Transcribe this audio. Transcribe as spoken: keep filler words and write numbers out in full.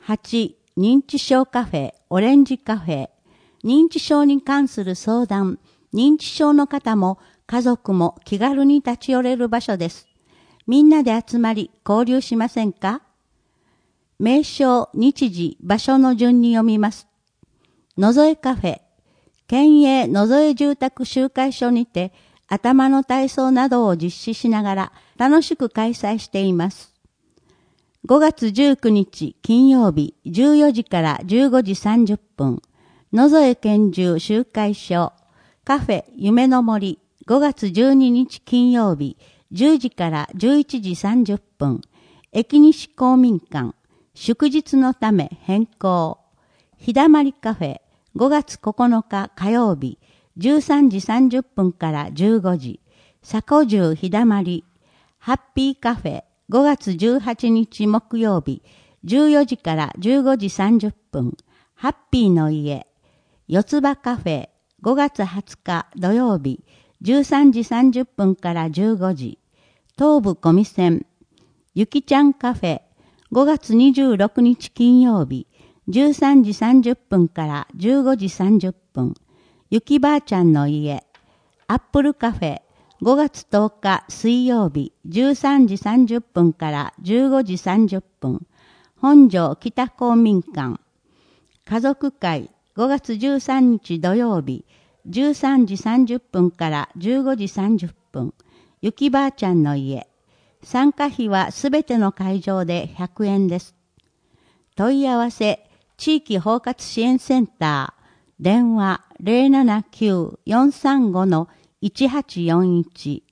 はち、認知症カフェ、オレンジカフェ。認知症に関する相談、認知症の方も家族も気軽に立ち寄れる場所です。みんなで集まり交流しませんか？名称、日時、場所の順に読みます。のぞえカフェ、県営のぞえ住宅集会所にて頭の体操などを実施しながら楽しく開催しています。ごがつじゅうくにち金曜日じゅうよじからじゅうごじさんじゅっぷん、のぞえ県住集会所、カフェ夢の森、ごがつじゅうににち金曜日じゅうじからじゅういちじさんじゅっぷん、駅西公民館、祝日のため変更。ひだまりカフェ、ごがつここのか火曜日、じゅうさんじさんじゅっぷんからじゅうごじ、佐古住ひだまり。ハッピーカフェ、ごがつじゅうはちにち木曜日、じゅうよじからじゅうごじさんじゅっぷん、ハッピーの家。四つ葉カフェ、ごがつはつか土曜日、じゅうさんじさんじゅっぷんからじゅうごじ、東武小見線。ゆきちゃんカフェ、ごがつにじゅうろくにち金曜日、じゅうさんじさんじゅっぷんからじゅうごじさんじゅっぷん、ゆきばあちゃんの家。アップルカフェ、ごがつとおか水曜日、じゅうさんじさんじゅっぷんからじゅうごじさんじゅっぷん、本庄北公民館。家族会、ごがつじゅうさんにち土曜日、じゅうさんじさんじゅっぷんからじゅうごじさんじゅっぷん、ゆきばあちゃんの家。参加費はすべての会場でひゃくえんです。問い合わせ、地域包括支援センター、電話 ゼロななきゅう よんさんご いちはちよんいち